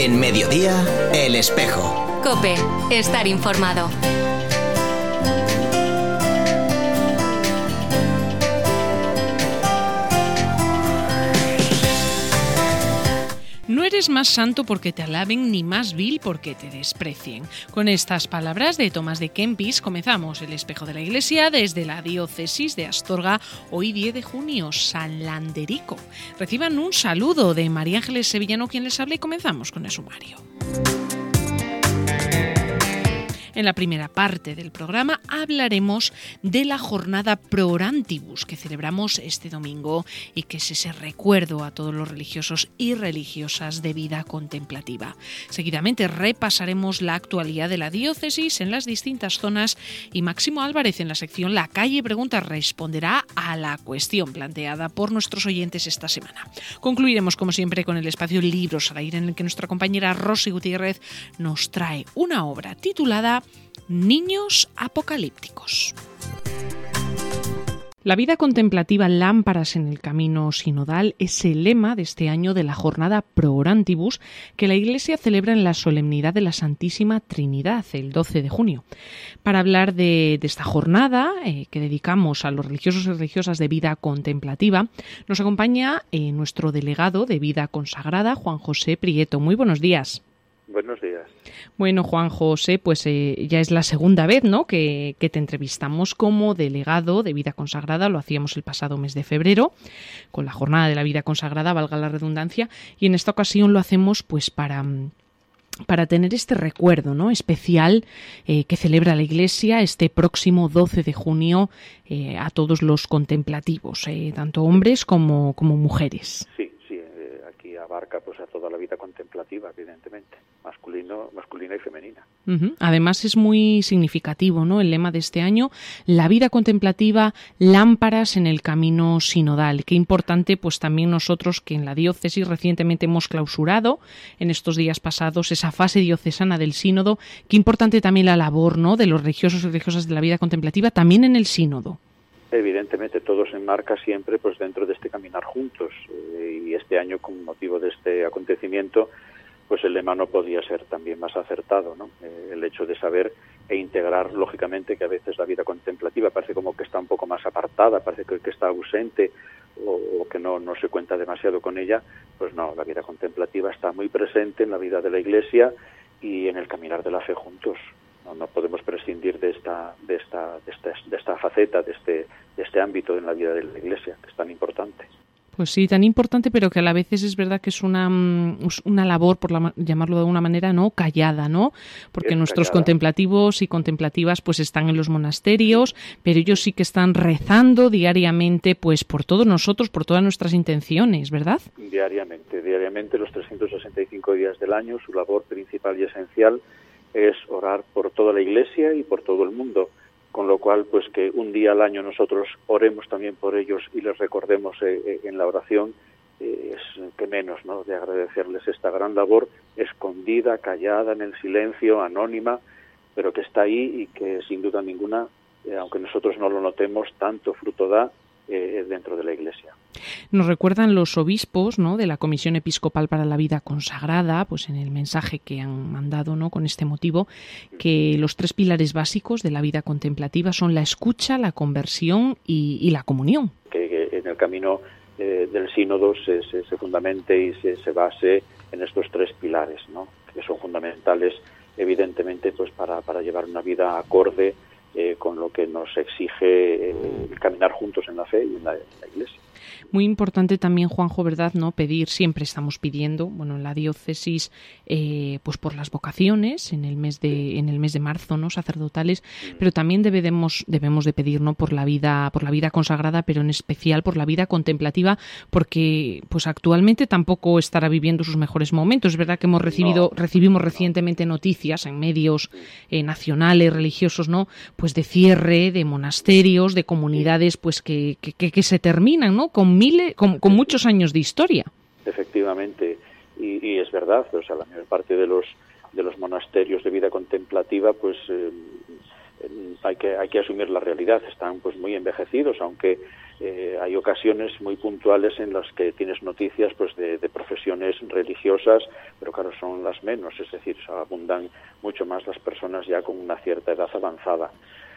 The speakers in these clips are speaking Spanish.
En Mediodía, El Espejo. COPE, estar informado. No eres más santo porque te alaben, ni más vil porque te desprecien. Con estas palabras de Tomás de Kempis comenzamos El Espejo de la Iglesia desde la diócesis de Astorga, hoy 10 de junio, San Landerico. Reciban un saludo de María Ángeles Sevillano, quien les habla, y comenzamos con el sumario. En la primera parte del programa hablaremos de la jornada Pro Orantibus que celebramos este domingo y que es ese recuerdo a todos los religiosos y religiosas de vida contemplativa. Seguidamente repasaremos la actualidad de la diócesis en las distintas zonas y Máximo Álvarez, en la sección La Calle Pregunta, responderá a la cuestión planteada por nuestros oyentes esta semana. Concluiremos, como siempre, con el espacio Libros al Aire, en el que nuestra compañera Rosy Gutiérrez nos trae una obra titulada Niños apocalípticos. La vida contemplativa, lámparas en el camino sinodal, es el lema de este año de la jornada Pro Orantibus que la Iglesia celebra en la solemnidad de la Santísima Trinidad, el 12 de junio. Para hablar de esta jornada que dedicamos a los religiosos y religiosas de vida contemplativa, nos acompaña nuestro delegado de vida consagrada, Juan José Prieto. Muy buenos días. Buenos días. Bueno, Juan José, pues ya es la segunda vez, ¿no?, que te entrevistamos como delegado de vida consagrada. Lo hacíamos el pasado mes de febrero, con la jornada de la vida consagrada, valga la redundancia, y en esta ocasión lo hacemos pues para tener este recuerdo, ¿no?, especial que celebra la Iglesia este próximo 12 de junio a todos los contemplativos, tanto hombres como mujeres. Sí, aquí abarca pues a toda la vida contemplativa, evidentemente, masculina y femenina. Uh-huh. Además es muy significativo, ¿no?, el lema de este año, la vida contemplativa, lámparas en el camino sinodal. Qué importante, pues también nosotros que en la diócesis recientemente hemos clausurado en estos días pasados esa fase diocesana del sínodo, qué importante también la labor, ¿no?, de los religiosos y religiosas de la vida contemplativa también en el sínodo. Evidentemente, todo se enmarca siempre pues dentro de este caminar juntos, y este año, con motivo de este acontecimiento, pues el lema no podía ser también más acertado, ¿no? El hecho de saber e integrar, lógicamente, que a veces la vida contemplativa parece como que está un poco más apartada, parece que está ausente o que no se cuenta demasiado con ella. Pues no, la vida contemplativa está muy presente en la vida de la Iglesia y en el caminar de la fe juntos. No podemos prescindir de esta faceta, de este ámbito en la vida de la Iglesia, que es tan importante. Pues sí, tan importante, pero que a la vez es verdad que es una labor, llamarlo de alguna manera, ¿no?, callada, ¿no? Porque es nuestros callada. Contemplativos y contemplativas pues están en los monasterios, pero ellos sí que están rezando diariamente pues por todos nosotros, por todas nuestras intenciones, ¿verdad? Diariamente, los 365 días del año, su labor principal y esencial es orar por toda la Iglesia y por todo el mundo. Con lo cual, pues que un día al año nosotros oremos también por ellos y les recordemos en la oración, es que menos, ¿no?, de agradecerles esta gran labor escondida, callada, en el silencio, anónima, pero que está ahí y que sin duda ninguna, aunque nosotros no lo notemos, tanto fruto da dentro de la Iglesia. Nos recuerdan los obispos, ¿no?, de la Comisión Episcopal para la Vida Consagrada, pues en el mensaje que han mandado, ¿no?, con este motivo, que los 3 pilares básicos de la vida contemplativa son la escucha, la conversión y la comunión. Que en el camino del sínodo se fundamente y se base en estos 3 pilares, ¿no?, que son fundamentales, evidentemente, pues para llevar una vida acorde con lo que nos exige caminar juntos en la fe y en la Iglesia. Muy importante también, Juanjo, ¿verdad?, ¿no?, pedir, siempre estamos pidiendo, bueno, en la diócesis, pues por las vocaciones en el mes de marzo, ¿no?, sacerdotales, pero también debemos de pedir, ¿no?, por la vida consagrada, pero en especial por la vida contemplativa, porque pues actualmente tampoco estará viviendo sus mejores momentos. Es verdad que recibimos recientemente noticias en medios nacionales, religiosos, ¿no?, pues de cierre de monasterios, de comunidades, pues que se terminan, ¿no?, con muchos años de historia. Efectivamente, y es verdad, o sea, la mayor parte de los monasterios de vida contemplativa, pues hay que asumir la realidad, están pues muy envejecidos, aunque hay ocasiones muy puntuales en las que tienes noticias pues de profesiones religiosas, pero claro, son las menos, es decir, abundan mucho más las personas ya con una cierta edad avanzada.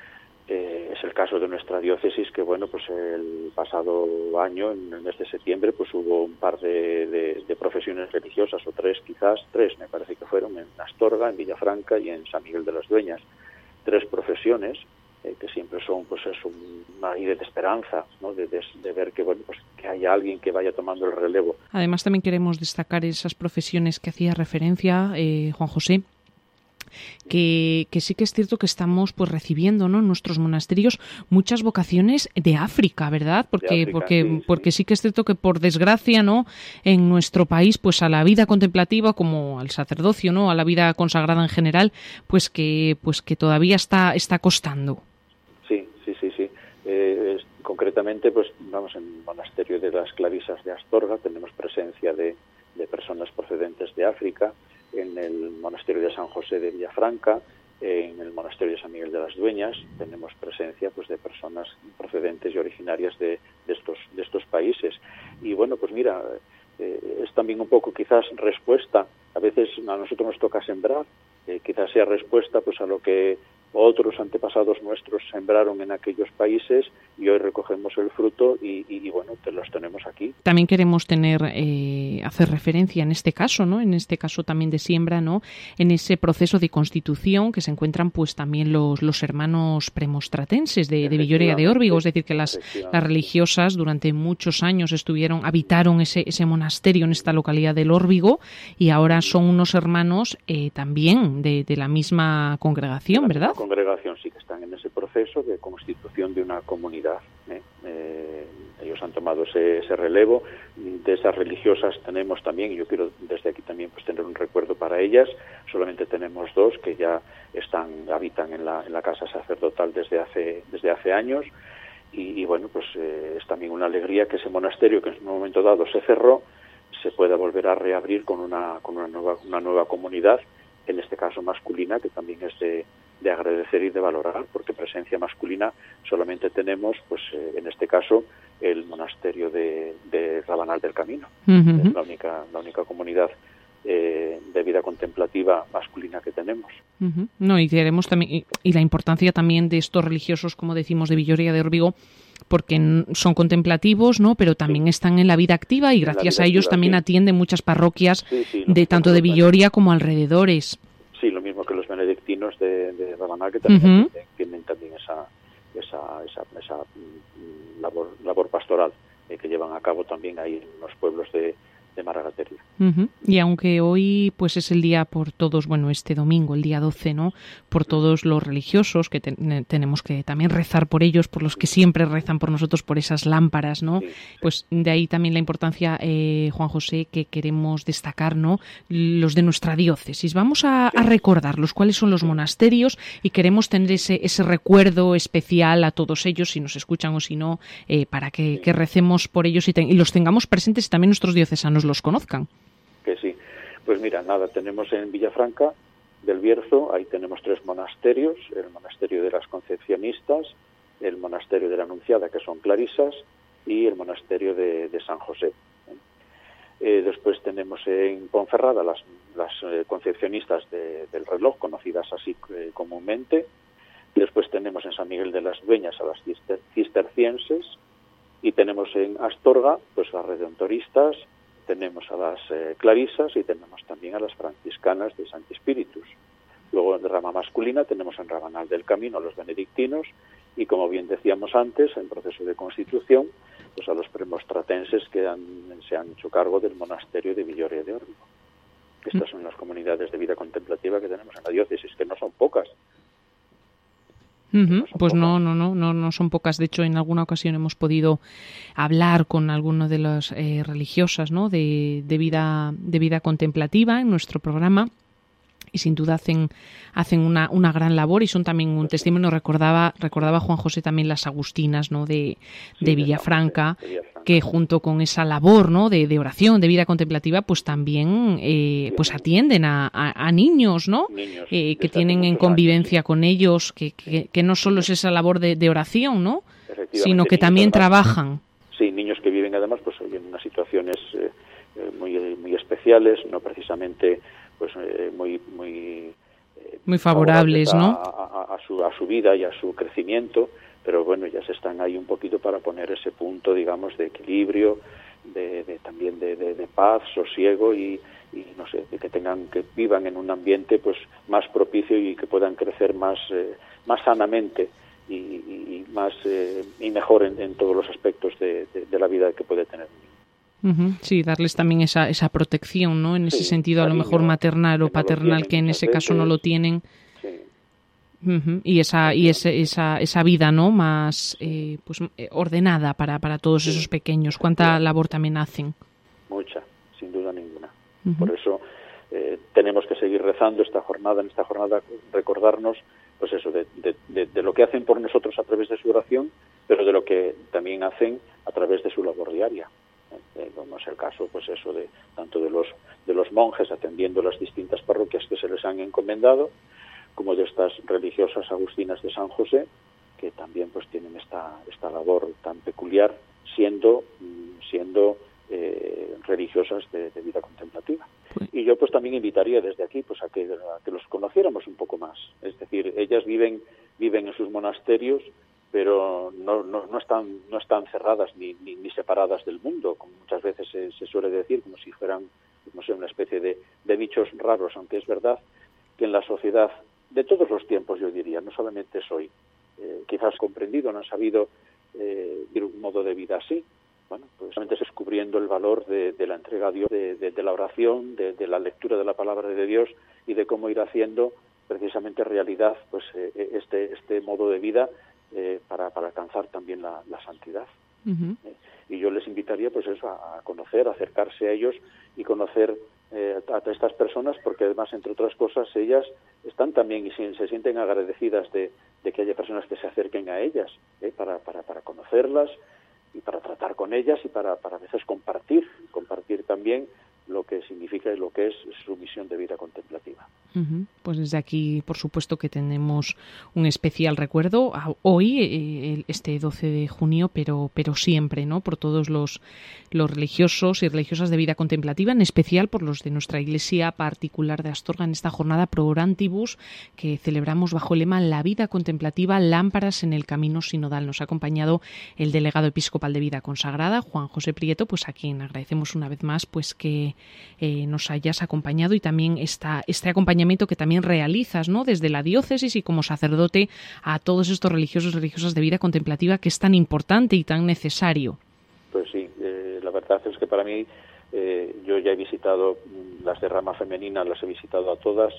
Es el caso de nuestra diócesis, que bueno, pues el pasado año, en el mes de septiembre, pues hubo un par de profesiones religiosas, o tres me parece que fueron, en Astorga, en Villafranca y en San Miguel de las Dueñas. 3 profesiones que siempre son pues es un aire de esperanza, ¿no? de ver que bueno, pues que haya alguien que vaya tomando el relevo. Además también queremos destacar esas profesiones que hacía referencia Juan José, que sí que es cierto que estamos pues recibiendo, ¿no?, en nuestros monasterios muchas vocaciones de África, ¿verdad? Porque sí que es cierto que, por desgracia, ¿no?, en nuestro país, pues a la vida contemplativa, como al sacerdocio, ¿no?, a la vida consagrada en general, pues que todavía está costando. Sí. Concretamente, pues vamos, en el monasterio de las Clarisas de Astorga tenemos presencia de personas procedentes de África. En el monasterio de San José de Villafranca, en el monasterio de San Miguel de las Dueñas, tenemos presencia pues de personas procedentes y originarias de estos países. Y bueno, pues mira, es también un poco quizás respuesta, a veces a nosotros nos toca sembrar, quizás sea respuesta pues a lo que otros antepasados nuestros sembraron en aquellos países, y hoy recogemos el fruto y bueno, los tenemos aquí. También queremos hacer referencia en este caso, ¿no?, en este caso también de siembra, ¿no?, en ese proceso de constitución que se encuentran pues también los hermanos premostratenses de Villoria de Órbigo, es decir, que las religiosas durante muchos años habitaron ese monasterio en esta localidad del Órbigo, y ahora son unos hermanos también de la misma congregación, ¿verdad? Congregación, sí, que están en ese proceso de constitución de una comunidad. Ellos han tomado ese relevo. De esas religiosas tenemos también, y yo quiero desde aquí también pues tener un recuerdo para ellas. Solamente tenemos 2 que ya habitan en la casa sacerdotal desde hace años, y bueno, pues es también una alegría que ese monasterio, que en un momento dado se cerró, se pueda volver a reabrir con una nueva comunidad, en este caso masculina, que también es de agradecer y de valorar, porque presencia masculina solamente tenemos, pues en este caso, el monasterio de Rabanal del Camino. Uh-huh. Es la única comunidad de vida contemplativa masculina que tenemos. Uh-huh. No, y queremos también, y la importancia también de estos religiosos, como decimos, de Villoria de Órbigo, porque son contemplativos, ¿no?, pero también están en la vida activa, y gracias a ellos también atienden muchas parroquias tanto de Villoria como alrededores. Sí, lo mismo que los benedictinos de Rabanal, que también tienen también esa labor pastoral que llevan a cabo también ahí en los pueblos de Maragateria. Uh-huh. Y aunque hoy pues es el día por todos, bueno, este domingo, el día 12, ¿no?, por todos los religiosos, que tenemos que también rezar por ellos, por los que siempre rezan por nosotros, por esas lámparas, ¿no? Sí. Pues de ahí también la importancia, Juan José, que queremos destacar, ¿no?, los de nuestra diócesis. Vamos a recordarlos, cuáles son los monasterios, y queremos tener ese recuerdo especial a todos ellos, si nos escuchan o si no, para que recemos por ellos y los tengamos presentes, y también nuestros diocesanos los conozcan. Que sí. Pues mira, tenemos en Villafranca del Bierzo, ahí tenemos 3 monasterios: el monasterio de las Concepcionistas, el monasterio de la Anunciada, que son clarisas, y el monasterio de San José. Después tenemos en Ponferrada las Concepcionistas del Reloj, conocidas así comúnmente. Después tenemos en San Miguel de las Dueñas a las cistercienses, y tenemos en Astorga pues las Redentoristas, tenemos a las Clarisas, y tenemos también a las franciscanas de Santi Spíritus. Luego, en rama masculina, tenemos en Rabanal del Camino a los benedictinos, y como bien decíamos antes, en proceso de constitución, pues a los premostratenses que se han hecho cargo del monasterio de Villoria de Órbigo. Estas son las comunidades de vida contemplativa que tenemos en la diócesis, que no son pocas. Uh-huh. Pues no son pocas. De hecho, en alguna ocasión hemos podido hablar con alguno de las religiosas, ¿no?, de vida contemplativa en nuestro programa, y sin duda hacen una gran labor, y son también un testimonio. Recordaba Juan José también las agustinas, ¿no?, de Villafranca, que junto con esa labor, ¿no?, de oración, de vida contemplativa, pues también pues atienden a niños, ¿no?, que tienen en convivencia con ellos, que no solo es esa labor de oración, ¿no?, sino que también trabajan. Sí, niños que viven además pues en unas situaciones muy especiales, no precisamente pues muy favorables, ¿no? A su vida y a su crecimiento, pero bueno, ya se están ahí un poquito para poner ese punto, digamos, de equilibrio, también de paz, sosiego y no sé, de que vivan en un ambiente pues más propicio y que puedan crecer más sanamente y más y mejor en todos los aspectos de la vida que puede tener un niño. Sí, darles también esa protección, ¿no? En ese sentido, a lo mejor maternal o paternal, que en ese caso no lo tienen. Sí. Y esa vida, ¿no? Más ordenada para todos esos pequeños. ¿Cuánta labor también hacen? Mucha, sin duda ninguna. Por eso tenemos que seguir rezando en esta jornada recordarnos pues eso, de lo que hacen por nosotros a través de su oración, pero de lo que también hacen a través de su labor diaria. Como es el caso, pues eso, tanto de los monjes atendiendo las distintas parroquias que se les han encomendado, como de estas religiosas agustinas de San José, que también pues tienen esta labor tan peculiar, siendo religiosas de vida contemplativa. Y yo pues también invitaría desde aquí pues a que los conociéramos un poco más. Es decir, ellas viven en sus monasterios, pero no están cerradas ni separadas del mundo, como muchas veces se suele decir, como si fueran, no sé, una especie de bichos raros, aunque es verdad que en la sociedad de todos los tiempos, yo diría, no solamente hoy, quizás comprendido, no han sabido vivir un modo de vida así. Bueno, pues solamente descubriendo el valor de la entrega a Dios, de la oración, de la lectura de la palabra de Dios y de cómo ir haciendo precisamente realidad pues este modo de vida para alcanzar también la santidad. Y yo les invitaría pues eso, a conocer, a acercarse a ellos y conocer a estas personas, porque además, entre otras cosas, ellas están también y se sienten agradecidas de que haya personas que se acerquen a ellas, para conocerlas y para tratar con ellas y para a veces compartir también lo que significa y lo que es su misión de vida contemplativa. Pues desde aquí, por supuesto, que tenemos un especial recuerdo hoy, este 12 de junio, pero siempre, ¿no? Por todos los religiosos y religiosas de vida contemplativa, en especial por los de nuestra Iglesia particular de Astorga, en esta jornada Pro Orantibus que celebramos bajo el lema La vida contemplativa, lámparas en el camino sinodal. Nos ha acompañado el delegado episcopal de Vida Consagrada, Juan José Prieto, pues a quien agradecemos una vez más pues que nos hayas acompañado y también este acompañamiento que también realizas, ¿no? Desde la diócesis y como sacerdote a todos estos religiosos y religiosas de vida contemplativa, que es tan importante y tan necesario. Pues sí, la verdad es que para mí yo ya he visitado las de rama femenina, las he visitado a todas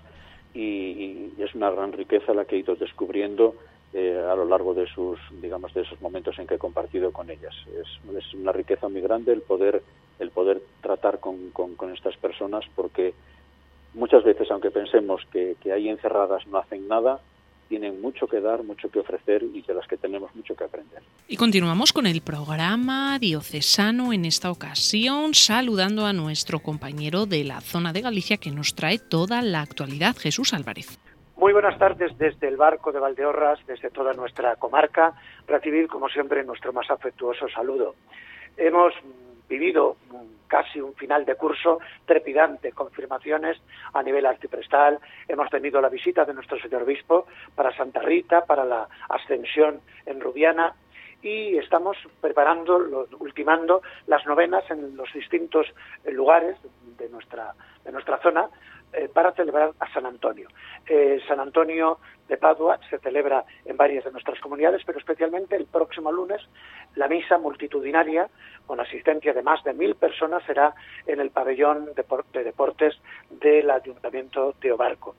y es una gran riqueza la que he ido descubriendo a lo largo de esos momentos en que he compartido con ellas. Es una riqueza muy grande el poder tratar con estas personas, porque muchas veces, aunque pensemos que ahí encerradas no hacen nada, tienen mucho que dar, mucho que ofrecer y de las que tenemos mucho que aprender. Y continuamos con el programa diocesano, en esta ocasión saludando a nuestro compañero de la zona de Galicia que nos trae toda la actualidad, Jesús Álvarez. Muy buenas tardes desde el barco de Valdeorras, desde toda nuestra comarca. Recibid, como siempre, nuestro más afectuoso saludo. Hemos vivido casi un final de curso trepidante, confirmaciones a nivel arciprestal. Hemos tenido la visita de nuestro señor obispo para Santa Rita, para la ascensión en Rubiana, y estamos ultimando las novenas en los distintos lugares de nuestra zona para celebrar a San Antonio. San Antonio de Padua se celebra en varias de nuestras comunidades, pero especialmente el próximo lunes la misa multitudinaria con asistencia de más de 1.000 personas será en el pabellón de deportes del Ayuntamiento de Obarco.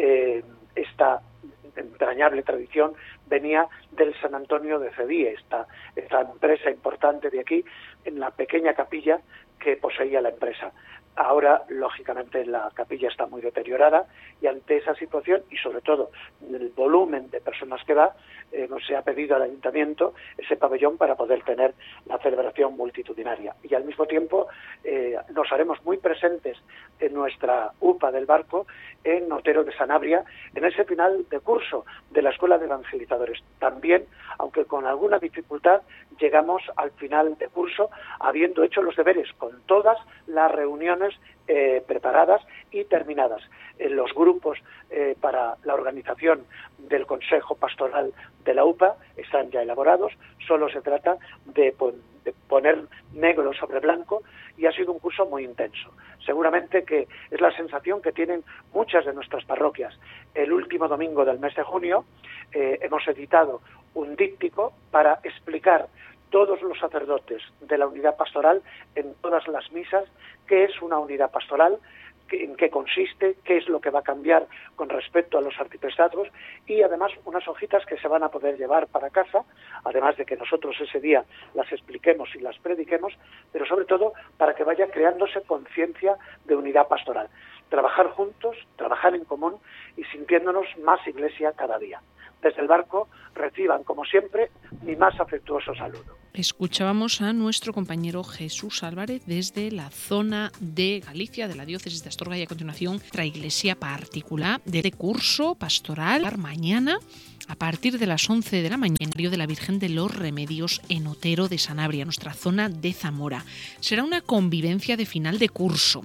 Esta entrañable tradición venía del San Antonio de Cedí, esta empresa importante de aquí, en la pequeña capilla que poseía la empresa. Ahora, lógicamente, la capilla está muy deteriorada y ante esa situación y sobre todo el volumen de personas que da, se ha pedido al ayuntamiento ese pabellón para poder tener la celebración multitudinaria. Y al mismo tiempo nos haremos muy presentes en nuestra UPA del barco en Otero de Sanabria, en ese final de curso de la Escuela de Evangelizadores. También aunque con alguna dificultad llegamos al final de curso habiendo hecho los deberes con todas las reuniones preparadas y terminadas. Los grupos para la organización del Consejo Pastoral de la UPA están ya elaborados, solo se trata de poner negro sobre blanco, y ha sido un curso muy intenso. Seguramente que es la sensación que tienen muchas de nuestras parroquias. El último domingo del mes de junio hemos editado un díptico para explicar todos los sacerdotes de la unidad pastoral en todas las misas qué es una unidad pastoral, en qué consiste, qué es lo que va a cambiar con respecto a los arciprestazgos, y además unas hojitas que se van a poder llevar para casa, además de que nosotros ese día las expliquemos y las prediquemos, pero sobre todo para que vaya creándose conciencia de unidad pastoral. Trabajar juntos, trabajar en común y sintiéndonos más iglesia cada día. Desde el barco reciban, como siempre, mi más afectuoso saludo. Escuchábamos a nuestro compañero Jesús Álvarez desde la zona de Galicia, de la diócesis de Astorga, y a continuación nuestra iglesia particular de curso pastoral mañana a partir de las 11 de la mañana de la Virgen de los Remedios en Otero de Sanabria, nuestra zona de Zamora. Será una convivencia de final de curso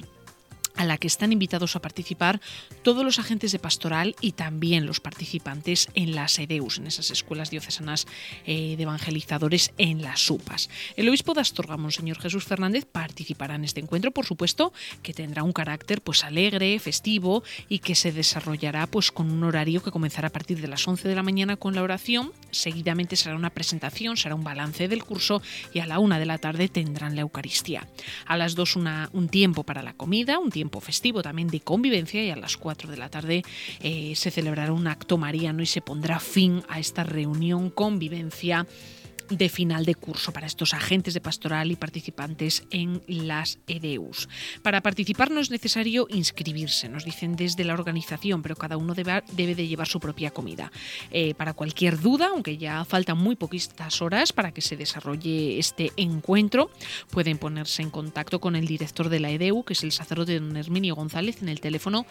a la que están invitados a participar todos los agentes de pastoral y también los participantes en las EDEUS, en esas escuelas diocesanas de evangelizadores en las UPAs. El obispo de Astorga, Monseñor Jesús Fernández, participará en este encuentro, por supuesto, que tendrá un carácter pues alegre, festivo, y que se desarrollará pues con un horario que comenzará a partir de las 11 de la mañana con la oración. Seguidamente será una presentación, será un balance del curso, y a la 1 de la tarde tendrán la Eucaristía. A las 2 un tiempo para la comida, un tiempo festivo también de convivencia, y a las 4 de la tarde se celebrará un acto mariano y se pondrá fin a esta reunión convivencia de final de curso para estos agentes de pastoral y participantes en las EDEUS. Para participar no es necesario inscribirse, nos dicen desde la organización, pero cada uno debe de llevar su propia comida. Para cualquier duda, aunque ya faltan muy poquitas horas para que se desarrolle este encuentro, pueden ponerse en contacto con el director de la EDEU, que es el sacerdote don Herminio González, en el teléfono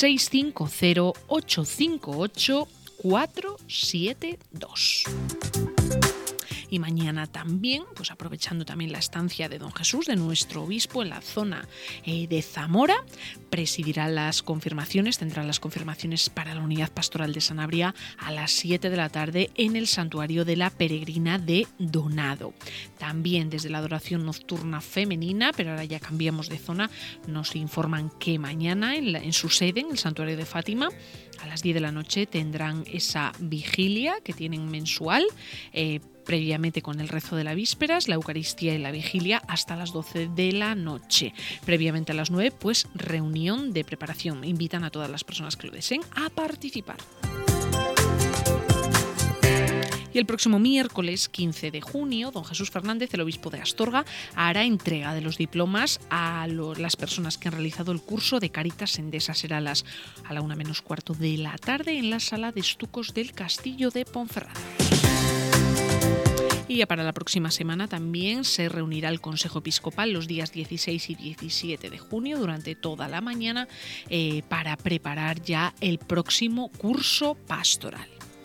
650-858-472. Y mañana también, pues aprovechando también la estancia de don Jesús, de nuestro obispo en la zona de Zamora, presidirá las confirmaciones, tendrá las confirmaciones para la unidad pastoral de Sanabria a las 7 de la tarde en el santuario de la Peregrina de Donado. También desde la adoración nocturna femenina, pero ahora ya cambiamos de zona, nos informan que mañana en su sede, en el santuario de Fátima, a las 10 de la noche tendrán esa vigilia que tienen mensual, previamente con el rezo de las vísperas, la Eucaristía y la vigilia hasta las 12 de la noche. Previamente a las 9, pues reunión de preparación. Invitan a todas las personas que lo deseen a participar. Y el próximo miércoles 15 de junio, don Jesús Fernández, el obispo de Astorga, hará entrega de los diplomas a las personas que han realizado el curso de Caritas Endesa. Será a la 1:45 de la tarde en la sala de estucos del Castillo de Ponferrada. Y ya para la próxima semana también se reunirá el Consejo Episcopal los días 16 y 17 de junio durante toda la mañana para preparar ya el próximo curso pastoral.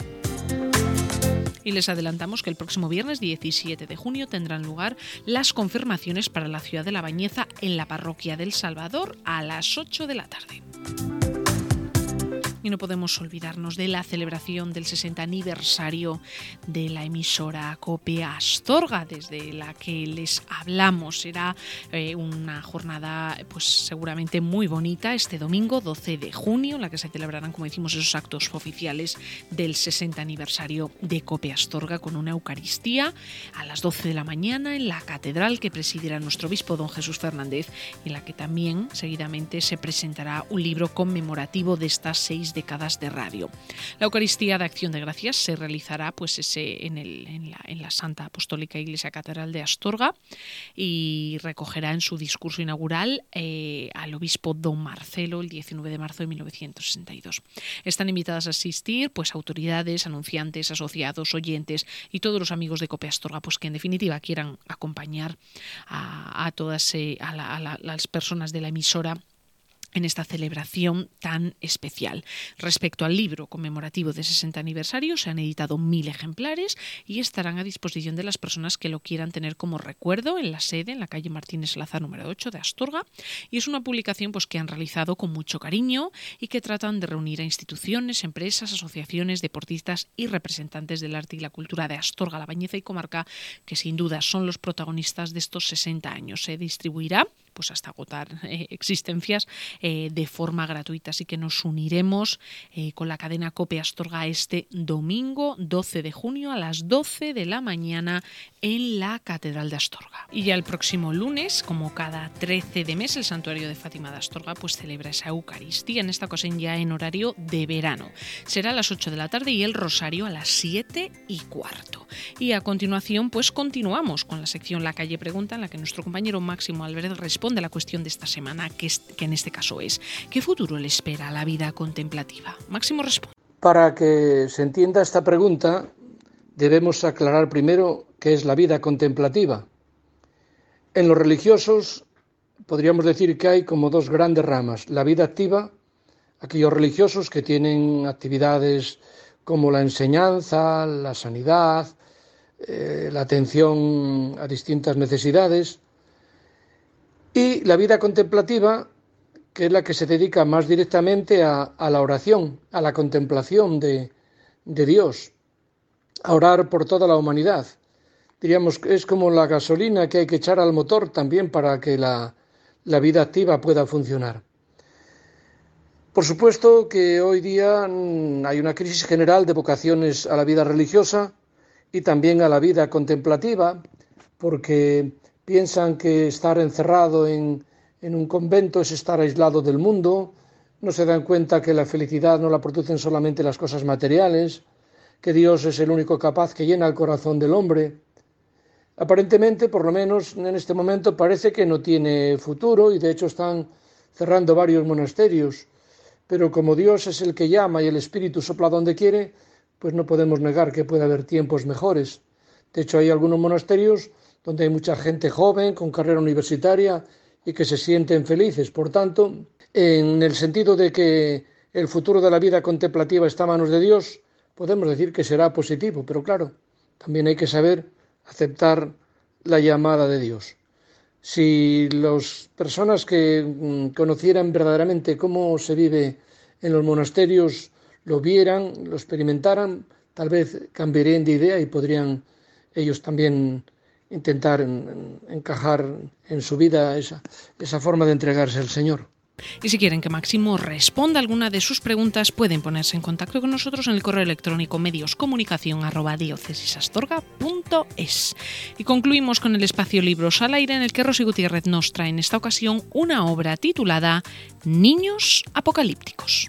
Y les adelantamos que el próximo viernes 17 de junio tendrán lugar las confirmaciones para la ciudad de La Bañeza en la parroquia del Salvador a las 8 de la tarde. Y no podemos olvidarnos de la celebración del 60 aniversario de la emisora COPE Astorga, desde la que les hablamos. Será una jornada pues seguramente muy bonita este domingo 12 de junio, en la que se celebrarán, como decimos, esos actos oficiales del 60 aniversario de COPE Astorga, con una Eucaristía a las 12 de la mañana en la catedral que presidirá nuestro obispo don Jesús Fernández, en la que también seguidamente se presentará un libro conmemorativo de estas 6 décadas de radio. La Eucaristía de Acción de Gracias se realizará pues en la Santa Apostólica Iglesia Catedral de Astorga, y recogerá en su discurso inaugural al obispo don Marcelo el 19 de marzo de 1962. Están invitadas a asistir pues autoridades, anunciantes, asociados, oyentes y todos los amigos de COPE Astorga, pues que en definitiva quieran acompañar a todas las personas de la emisora en esta celebración tan especial. Respecto al libro conmemorativo de 60 aniversario, se han editado 1000 ejemplares y estarán a disposición de las personas que lo quieran tener como recuerdo en la sede, en la calle Martínez Laza número 8 de Astorga, y es una publicación pues que han realizado con mucho cariño y que tratan de reunir a instituciones, empresas, asociaciones, deportistas y representantes del arte y la cultura de Astorga, La Bañeza y comarca, que sin duda son los protagonistas de estos 60 años. Se distribuirá pues hasta agotar existencias de forma gratuita. Así que nos uniremos con la cadena COPE Astorga este domingo 12 de junio a las 12 de la mañana en la Catedral de Astorga. Y ya el próximo lunes, como cada 13 de mes, el Santuario de Fátima de Astorga pues celebra esa Eucaristía, en esta ocasión ya en horario de verano. Será a las 8 de la tarde y el rosario a las 7:15. Y a continuación pues continuamos con la sección La Calle Pregunta, en la que nuestro compañero Máximo Álvarez responde a la cuestión de esta semana, que en este caso es: ¿qué futuro le espera a la vida contemplativa? Máximo responde. Para que se entienda esta pregunta, debemos aclarar primero qué es la vida contemplativa. En los religiosos podríamos decir que hay como dos grandes ramas: la vida activa, aquellos religiosos que tienen actividades como la enseñanza, la sanidad, la atención a distintas necesidades, y la vida contemplativa, que es la que se dedica más directamente a la oración, a la contemplación de Dios, a orar por toda la humanidad. Diríamos que es como la gasolina que hay que echar al motor también para que la vida activa pueda funcionar. Por supuesto que hoy día hay una crisis general de vocaciones a la vida religiosa y también a la vida contemplativa, porque piensan que estar encerrado en un convento es estar aislado del mundo, no se dan cuenta que la felicidad no la producen solamente las cosas materiales, que Dios es el único capaz que llena el corazón del hombre. Aparentemente, por lo menos en este momento, parece que no tiene futuro y de hecho están cerrando varios monasterios, pero como Dios es el que llama y el Espíritu sopla donde quiere, pues no podemos negar que puede haber tiempos mejores. De hecho, hay algunos monasterios donde hay mucha gente joven, con carrera universitaria y que se sienten felices. Por tanto, en el sentido de que el futuro de la vida contemplativa está a manos de Dios, podemos decir que será positivo, pero claro, también hay que saber aceptar la llamada de Dios. Si las personas que conocieran verdaderamente cómo se vive en los monasterios lo vieran, lo experimentaran, tal vez cambiarían de idea y podrían ellos también intentar encajar en su vida esa forma de entregarse al Señor. Y si quieren que Máximo responda alguna de sus preguntas, pueden ponerse en contacto con nosotros en el correo electrónico medioscomunicacion@diocesasastorga.es. Y concluimos con el espacio Libros al Aire, en el que Rosy Gutiérrez nos trae en esta ocasión una obra titulada Niños apocalípticos.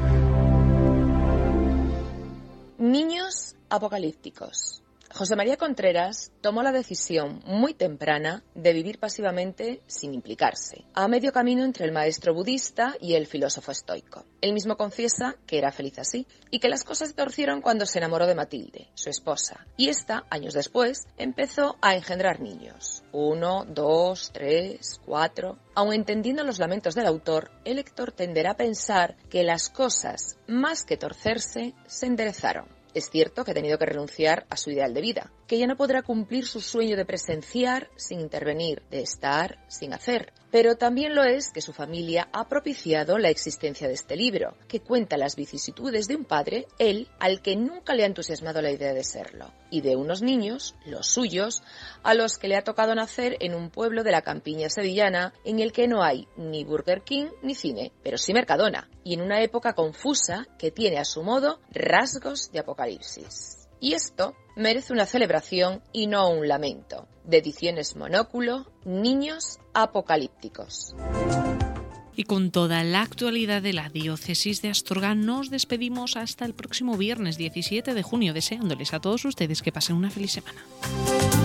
Niños apocalípticos. José María Contreras tomó la decisión muy temprana de vivir pasivamente sin implicarse, a medio camino entre el maestro budista y el filósofo estoico. Él mismo confiesa que era feliz así y que las cosas se torcieron cuando se enamoró de Matilde, su esposa, y ésta, años después, empezó a engendrar niños. 1, 2, 3, 4... Aun entendiendo los lamentos del autor, el lector tenderá a pensar que las cosas, más que torcerse, se enderezaron. Es cierto que ha tenido que renunciar a su ideal de vida, que ya no podrá cumplir su sueño de presenciar sin intervenir, de estar sin hacer. Pero también lo es que su familia ha propiciado la existencia de este libro, que cuenta las vicisitudes de un padre, él, al que nunca le ha entusiasmado la idea de serlo, y de unos niños, los suyos, a los que le ha tocado nacer en un pueblo de la campiña sevillana en el que no hay ni Burger King ni cine, pero sí Mercadona, y en una época confusa que tiene a su modo rasgos de apocalipsis. Y esto merece una celebración y no un lamento. De Ediciones Monóculo, Niños apocalípticos. Y con toda la actualidad de la diócesis de Astorga nos despedimos hasta el próximo viernes 17 de junio, deseándoles a todos ustedes que pasen una feliz semana.